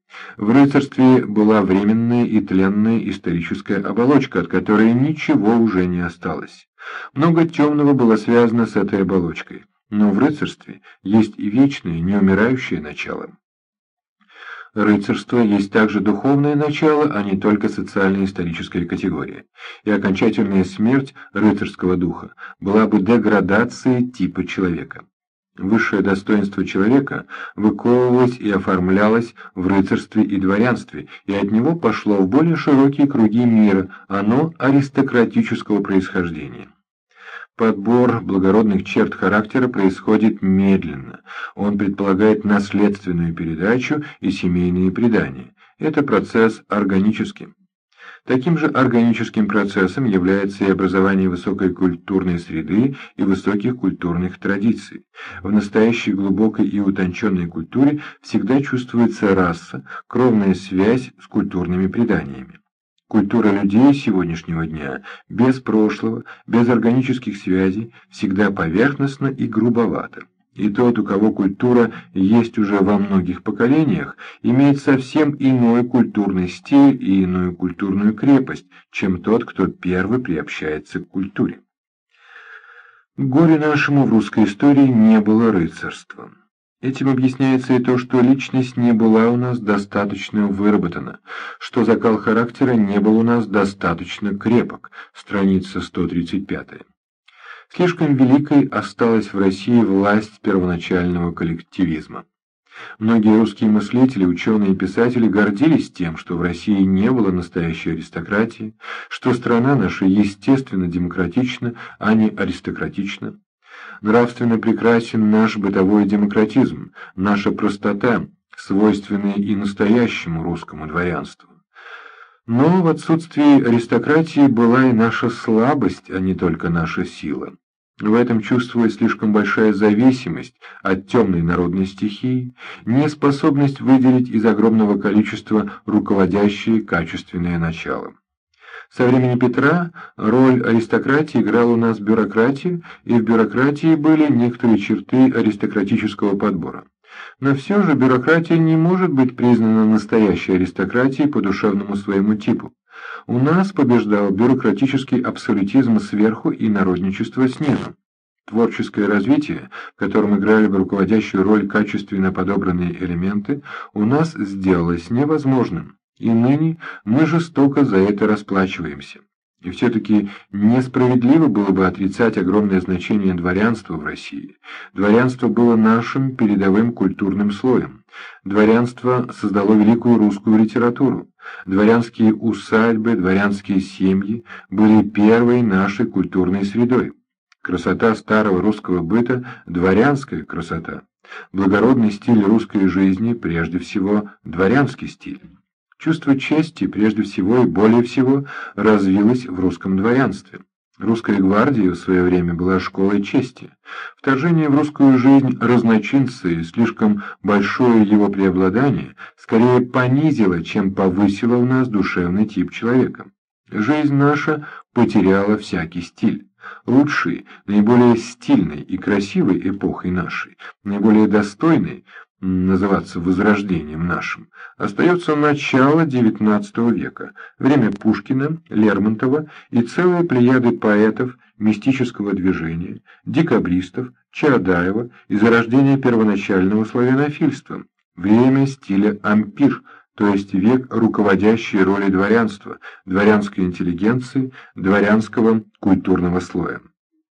[SPEAKER 1] В рыцарстве была временная и тленная историческая оболочка, от которой ничего уже не осталось. Много темного было связано с этой оболочкой, но в рыцарстве есть и вечное, неумирающее начало. Рыцарство есть также духовное начало, а не только социально-историческая категория. И окончательная смерть рыцарского духа была бы деградацией типа человека. Высшее достоинство человека выковывалось и оформлялось в рыцарстве и дворянстве, и от него пошло в более широкие круги мира, оно аристократического происхождения. Подбор благородных черт характера происходит медленно, он предполагает наследственную передачу и семейные предания. Это процесс органический. Таким же органическим процессом является и образование высокой культурной среды и высоких культурных традиций. В настоящей глубокой и утонченной культуре всегда чувствуется раса, кровная связь с культурными преданиями. Культура людей сегодняшнего дня, без прошлого, без органических связей, всегда поверхностна и грубовата. И тот, у кого культура есть уже во многих поколениях, имеет совсем иной культурный стиль и иную культурную крепость, чем тот, кто первый приобщается к культуре. Горе нашему в русской истории не было рыцарства. Этим объясняется и то, что личность не была у нас достаточно выработана, что закал характера не был у нас достаточно крепок, страница сто тридцать пятая. Слишком великой осталась в России власть первоначального коллективизма. Многие русские мыслители, ученые и писатели гордились тем, что в России не было настоящей аристократии, что страна наша естественно демократична, а не аристократична. Нравственно прекрасен наш бытовой демократизм, наша простота, свойственная и настоящему русскому дворянству. Но в отсутствии аристократии была и наша слабость, а не только наша сила. В этом чувствуется слишком большая зависимость от темной народной стихии, неспособность выделить из огромного количества руководящее качественное начало. Со времени Петра роль аристократии играла у нас бюрократия, и в бюрократии были некоторые черты аристократического подбора. Но все же бюрократия не может быть признана настоящей аристократией по душевному своему типу. У нас побеждал бюрократический абсолютизм сверху и народничество снизу. Творческое развитие, в котором играли бы руководящую роль качественно подобранные элементы, у нас сделалось невозможным. И ныне мы жестоко за это расплачиваемся. И все-таки несправедливо было бы отрицать огромное значение дворянства в России. Дворянство было нашим передовым культурным слоем. Дворянство создало великую русскую литературу. Дворянские усадьбы, дворянские семьи были первой нашей культурной средой. Красота старого русского быта – дворянская красота. Благородный стиль русской жизни – прежде всего дворянский стиль. Чувство чести, прежде всего и более всего, развилось в русском дворянстве. Русская гвардия в свое время была школой чести. Вторжение в русскую жизнь разночинца и слишком большое его преобладание скорее понизило, чем повысило в нас душевный тип человека. Жизнь наша потеряла всякий стиль. Лучшей, наиболее стильной и красивой эпохой нашей, наиболее достойной называться возрождением нашим, остается начало девятнадцатого века, время Пушкина, Лермонтова и целой плеяды поэтов мистического движения, декабристов, Чаадаева и зарождения первоначального славянофильства, время стиля ампир, то есть век руководящей роли дворянства, дворянской интеллигенции, дворянского культурного слоя.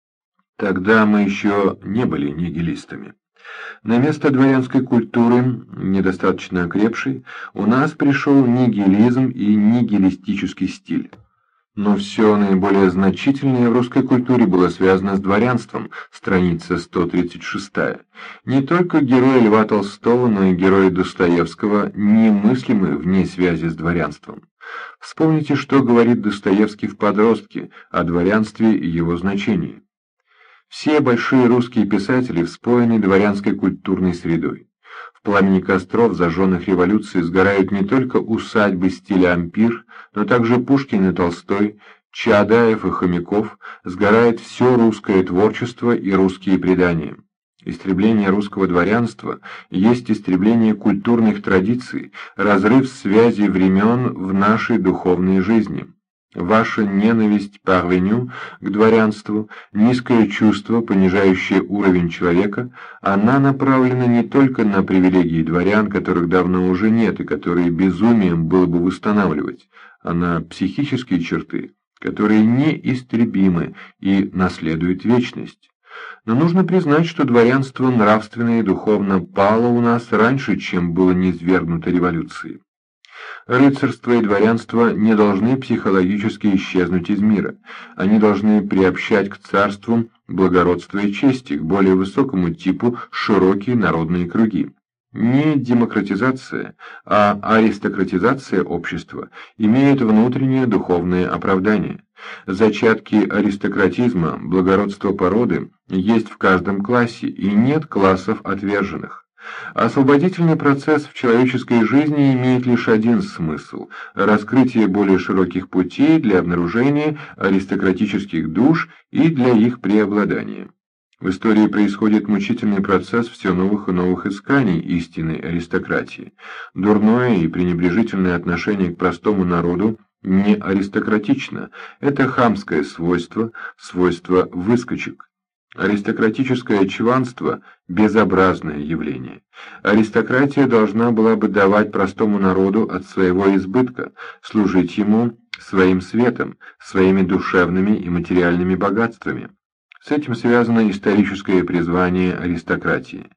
[SPEAKER 1] Тогда мы еще не были нигилистами. На место дворянской культуры, недостаточно окрепшей, у нас пришел нигилизм и нигилистический стиль. Но все наиболее значительное в русской культуре было связано с дворянством, страница сто тридцать шестая. Не только герои Льва Толстого, но и герои Достоевского немыслимы вне связи с дворянством. Вспомните, что говорит Достоевский в «Подростке» о дворянстве и его значении. Все большие русские писатели вспоены дворянской культурной средой. В пламени костров, зажженных революцией, сгорают не только усадьбы стиля ампир, но также Пушкин и Толстой, Чаадаев и Хомяков, сгорает все русское творчество и русские предания. Истребление русского дворянства есть истребление культурных традиций, разрыв связи времен в нашей духовной жизни. Ваша ненависть парвеню к дворянству, низкое чувство, понижающее уровень человека, она направлена не только на привилегии дворян, которых давно уже нет и которые безумием было бы восстанавливать, а на психические черты, которые неистребимы и наследуют вечность. Но нужно признать, что дворянство нравственно и духовно пало у нас раньше, чем было низвергнуто революцией. Рыцарство и дворянство не должны психологически исчезнуть из мира. Они должны приобщать к царству благородство и чести, к более высокому типу широкие народные круги. Не демократизация, а аристократизация общества имеет внутреннее духовное оправдание. Зачатки аристократизма, благородства породы есть в каждом классе, и нет классов отверженных. Освободительный процесс в человеческой жизни имеет лишь один смысл – раскрытие более широких путей для обнаружения аристократических душ и для их преобладания. В истории происходит мучительный процесс все новых и новых исканий истинной аристократии. Дурное и пренебрежительное отношение к простому народу не аристократично, это хамское свойство, свойство выскочек. Аристократическое чванство – безобразное явление. Аристократия должна была бы давать простому народу от своего избытка, служить ему своим светом, своими душевными и материальными богатствами. С этим связано историческое призвание аристократии.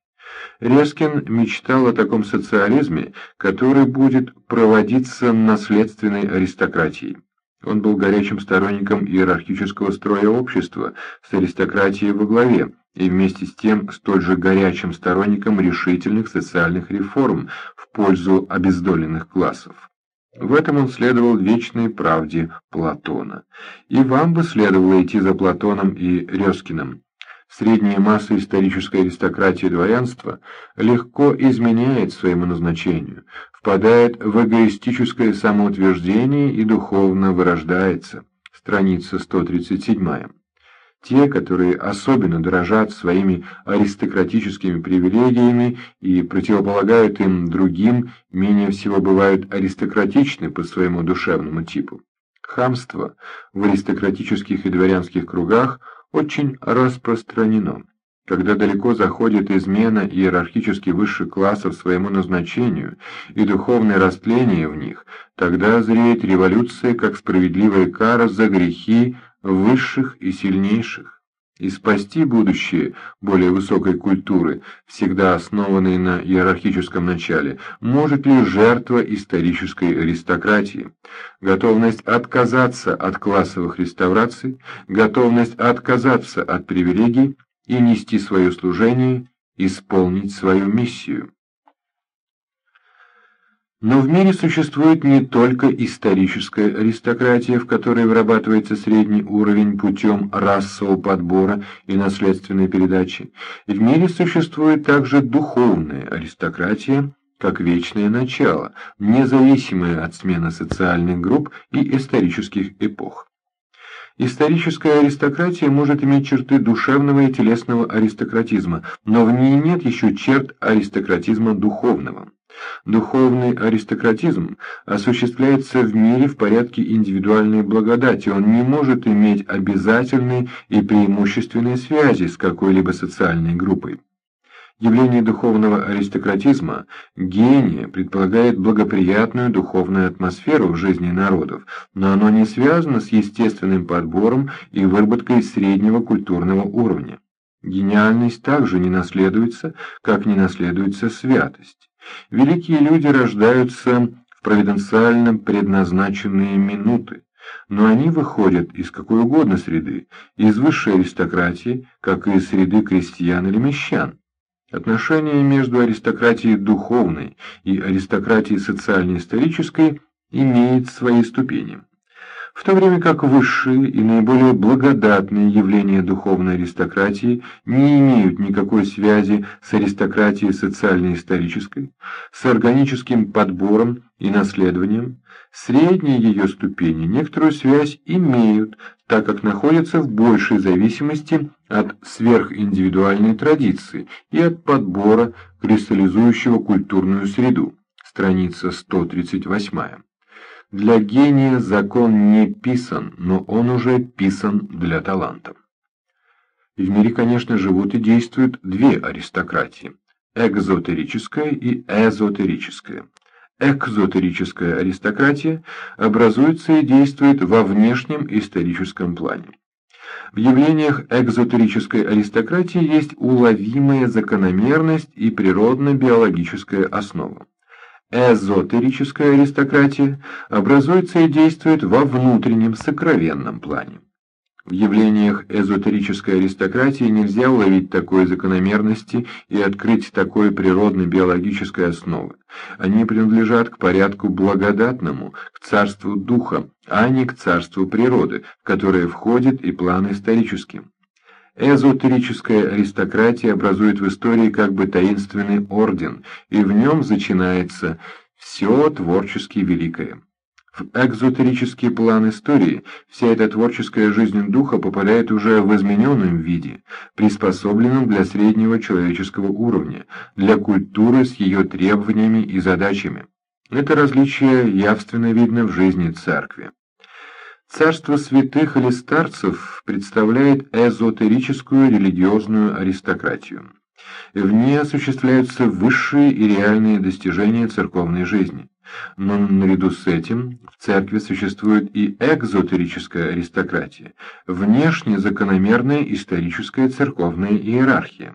[SPEAKER 1] Резкин мечтал о таком социализме, который будет проводиться наследственной аристократией. Он был горячим сторонником иерархического строя общества с аристократией во главе и вместе с тем столь же горячим сторонником решительных социальных реформ в пользу обездоленных классов. В этом он следовал вечной правде Платона. И вам бы следовало идти за Платоном и Резкиным. Средняя масса исторической аристократии дворянства легко изменяет своему назначению, впадает в эгоистическое самоутверждение и духовно вырождается. Страница сто тридцать семь. Те, которые особенно дорожат своими аристократическими привилегиями и противополагают им другим, менее всего бывают аристократичны по своему душевному типу. Хамство в аристократических и дворянских кругах очень распространено. Когда далеко заходит измена иерархически высших классов своему назначению и духовное растление в них, тогда зреет революция как справедливая кара за грехи высших и сильнейших. И спасти будущее более высокой культуры, всегда основанной на иерархическом начале, может ли жертва исторической аристократии? Готовность отказаться от классовых реставраций, готовность отказаться от привилегий и нести свое служение, исполнить свою миссию. Но в мире существует не только историческая аристократия, в которой вырабатывается средний уровень путем расового подбора и наследственной передачи. В мире существует также духовная аристократия, как вечное начало, независимое от смены социальных групп и исторических эпох. Историческая аристократия может иметь черты душевного и телесного аристократизма, но в ней нет еще черт аристократизма духовного. Духовный аристократизм осуществляется в мире в порядке индивидуальной благодати, он не может иметь обязательной и преимущественной связи с какой-либо социальной группой. Явление духовного аристократизма, гения, предполагает благоприятную духовную атмосферу в жизни народов, но оно не связано с естественным подбором и выработкой среднего культурного уровня. Гениальность также не наследуется, как не наследуется святость. Великие люди рождаются в провиденциально предназначенные минуты, но они выходят из какой угодно среды, из высшей аристократии, как и из среды крестьян или мещан. Отношение между аристократией духовной и аристократией социально-исторической имеет свои ступени. В то время как высшие и наиболее благодатные явления духовной аристократии не имеют никакой связи с аристократией социально-исторической, с органическим подбором и наследованием, средние ее ступени некоторую связь имеют, так как находятся в большей зависимости от сверхиндивидуальной традиции и от подбора, кристаллизующего культурную среду. Страница сто тридцать восемь. Для гения закон не писан, но он уже писан для талантов. В мире, конечно, живут и действуют две аристократии – экзотерическая и эзотерическая. Экзотерическая аристократия образуется и действует во внешнем историческом плане. В явлениях экзотерической аристократии есть уловимая закономерность и природно-биологическая основа. Эзотерическая аристократия образуется и действует во внутреннем сокровенном плане. В явлениях эзотерической аристократии нельзя уловить такой закономерности и открыть такой природно-биологической основы. Они принадлежат к порядку благодатному, к царству духа, а не к царству природы, в которое входит и план исторический. Эзотерическая аристократия образует в истории как бы таинственный орден, и в нем начинается все творчески великое. В экзотерический план истории вся эта творческая жизнь духа попадает уже в измененном виде, приспособленном для среднего человеческого уровня, для культуры с ее требованиями и задачами. Это различие явственно видно в жизни церкви. Царство святых или старцев представляет эзотерическую религиозную аристократию. В ней осуществляются высшие и реальные достижения церковной жизни. Но наряду с этим в церкви существует и экзотерическая аристократия, внешне закономерная историческая церковная иерархия.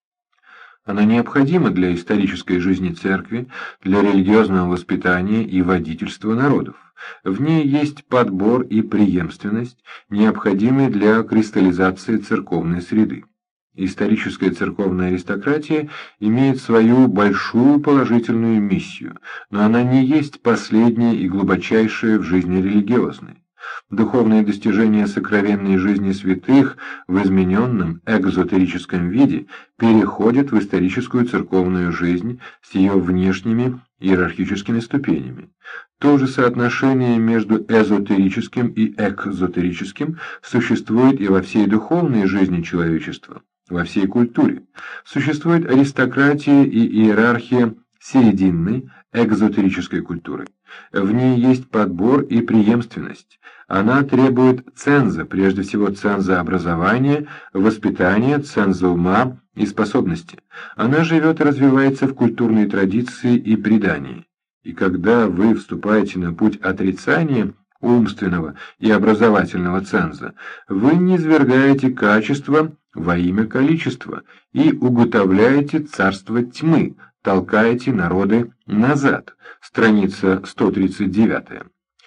[SPEAKER 1] Она необходима для исторической жизни церкви, для религиозного воспитания и водительства народов. В ней есть подбор и преемственность, необходимые для кристаллизации церковной среды. Историческая церковная аристократия имеет свою большую положительную миссию, но она не есть последняя и глубочайшая в жизни религиозной. Духовные достижения сокровенной жизни святых в измененном экзотерическом виде переходят в историческую церковную жизнь с ее внешними иерархическими ступенями. То же соотношение между эзотерическим и экзотерическим существует и во всей духовной жизни человечества, во всей культуре. Существует аристократия и иерархия серединной экзотерической культуры. В ней есть подбор и преемственность. Она требует ценза, прежде всего ценза образования, воспитания, ценза ума и способности. Она живет и развивается в культурной традиции и предании. И когда вы вступаете на путь отрицания умственного и образовательного ценза, вы низвергаете качество во имя количества и уготовляете царство тьмы, толкаете народы назад. Страница сто тридцать девять.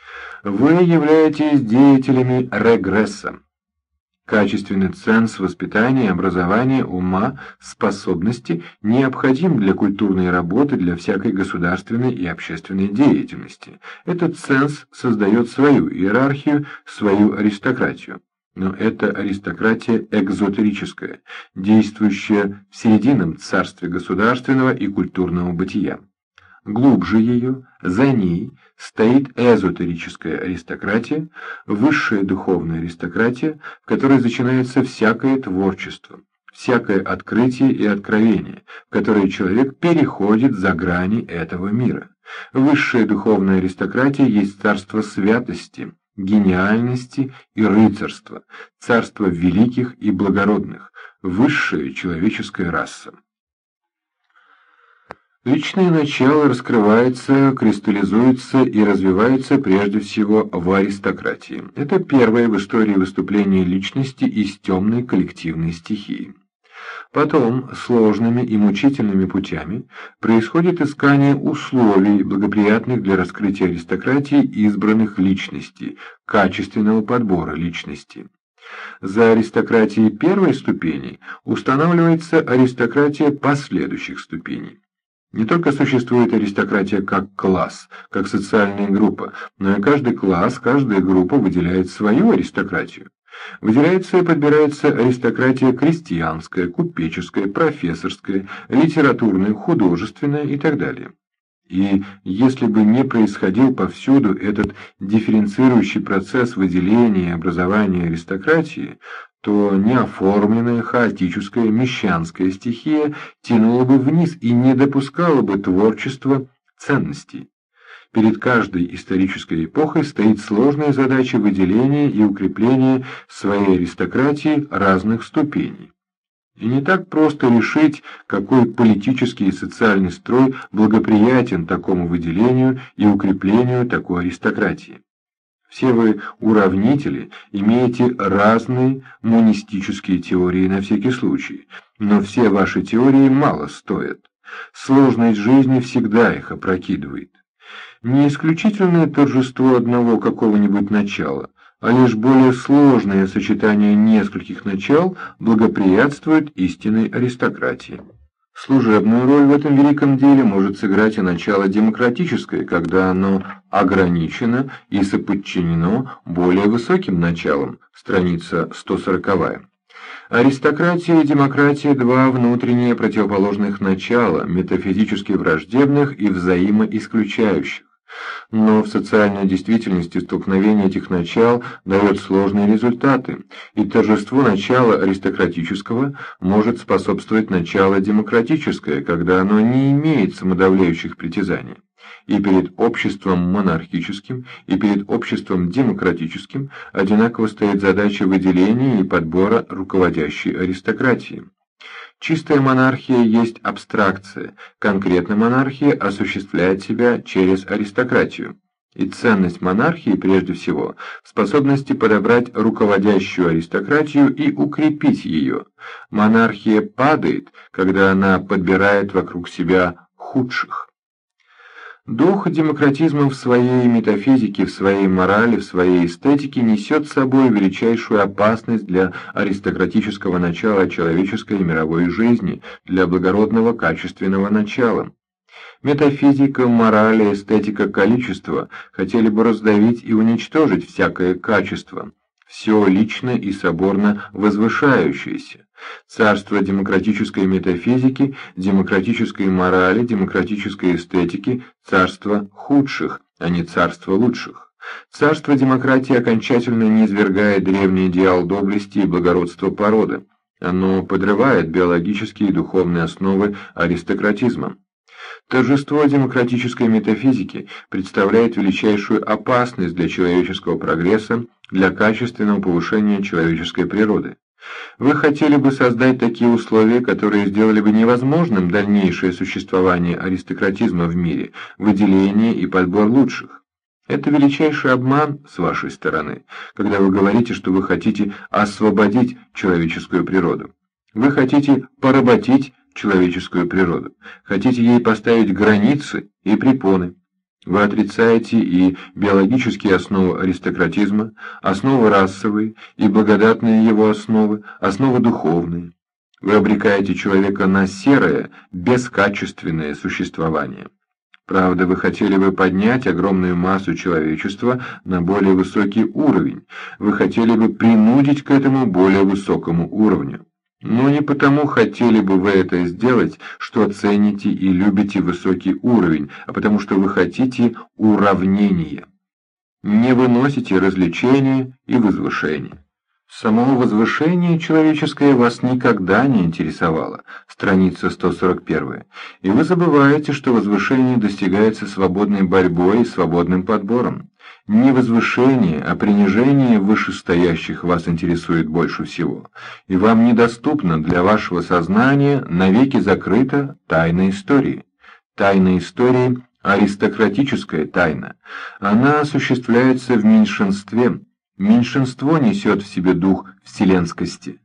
[SPEAKER 1] Вы являетесь деятелями регресса. Качественный ценз воспитания, образования, ума, способности необходим для культурной работы, для всякой государственной и общественной деятельности. Этот ценз создает свою иерархию, свою аристократию. Но это аристократия экзотерическая, действующая в серединном царстве государственного и культурного бытия. Глубже ее, за ней, стоит эзотерическая аристократия, высшая духовная аристократия, в которой начинается всякое творчество, всякое открытие и откровение, в которое человек переходит за грани этого мира. Высшая духовная аристократия есть царство святости, гениальности и рыцарства, царство великих и благородных, высшая человеческая раса. Личное начало раскрывается, кристаллизуется и развивается прежде всего в аристократии. Это первое в истории выступление личности из темной коллективной стихии. Потом, сложными и мучительными путями, происходит искание условий, благоприятных для раскрытия аристократии избранных личностей, качественного подбора личности. За аристократией первой ступени устанавливается аристократия последующих ступеней. Не только существует аристократия как класс, как социальная группа, но и каждый класс, каждая группа выделяет свою аристократию. Выделяется и подбирается аристократия крестьянская, купеческая, профессорская, литературная, художественная и так далее. И если бы не происходил повсюду этот дифференцирующий процесс выделения и образования аристократии, то неоформленная, хаотическая, мещанская стихия тянула бы вниз и не допускала бы творчества ценностей. Перед каждой исторической эпохой стоит сложная задача выделения и укрепления своей аристократии разных ступеней. И не так просто решить, какой политический и социальный строй благоприятен такому выделению и укреплению такой аристократии. Все вы уравнители, имеете разные монистические теории на всякий случай, но все ваши теории мало стоят. Сложность жизни всегда их опрокидывает. Не исключительное торжество одного какого-нибудь начала, а лишь более сложное сочетание нескольких начал благоприятствует истинной аристократии. Служебную роль в этом великом деле может сыграть и начало демократическое, когда оно ограничено и соподчинено более высоким началам, страница сто сороковая. Аристократия и демократия – два внутренние противоположных начала, метафизически враждебных и взаимоисключающих. Но в социальной действительности столкновение этих начал дает сложные результаты, и торжеству начала аристократического может способствовать начало демократическое, когда оно не имеет самодавляющих притязаний. И перед обществом монархическим, и перед обществом демократическим одинаково стоит задача выделения и подбора руководящей аристократии. Чистая монархия есть абстракция, конкретная монархия осуществляет себя через аристократию. И ценность монархии прежде всего в способности подобрать руководящую аристократию и укрепить ее. Монархия падает, когда она подбирает вокруг себя худших. Дух демократизма в своей метафизике, в своей морали, в своей эстетике несет с собой величайшую опасность для аристократического начала человеческой и мировой жизни, для благородного качественного начала. Метафизика, мораль, эстетика количества хотели бы раздавить и уничтожить всякое качество, все лично и соборно возвышающееся. Царство демократической метафизики, демократической морали, демократической эстетики – царство худших, а не царство лучших. Царство демократии окончательно низвергает древний идеал доблести и благородства породы. Оно подрывает биологические и духовные основы аристократизма. Торжество демократической метафизики представляет величайшую опасность для человеческого прогресса, для качественного повышения человеческой природы. Вы хотели бы создать такие условия, которые сделали бы невозможным дальнейшее существование аристократизма в мире, выделение и подбор лучших. Это величайший обман с вашей стороны, когда вы говорите, что вы хотите освободить человеческую природу. Вы хотите поработить человеческую природу, хотите ей поставить границы и препоны. Вы отрицаете и биологические основы аристократизма, основы расовые и благодатные его основы, основы духовные. Вы обрекаете человека на серое, бескачественное существование. Правда, вы хотели бы поднять огромную массу человечества на более высокий уровень, вы хотели бы принудить к этому более высокому уровню. Но не потому хотели бы вы это сделать, что цените и любите высокий уровень, а потому что вы хотите уравнения. Не выносите развлечения и возвышения. Само возвышение человеческое вас никогда не интересовало, страница сто сорок первая, и вы забываете, что возвышение достигается свободной борьбой и свободным подбором. Не возвышение, а принижение вышестоящих вас интересует больше всего, и вам недоступна для вашего сознания навеки закрыта тайна истории. Тайна истории – аристократическая тайна. Она осуществляется в меньшинстве. Меньшинство несет в себе дух вселенскости.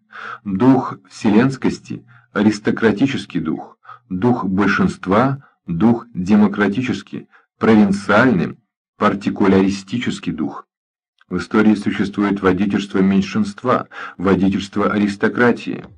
[SPEAKER 1] Дух вселенскости – аристократический дух. Дух большинства – дух демократический, провинциальный, партикуляристический дух. В истории существует водительство меньшинства, водительство аристократии.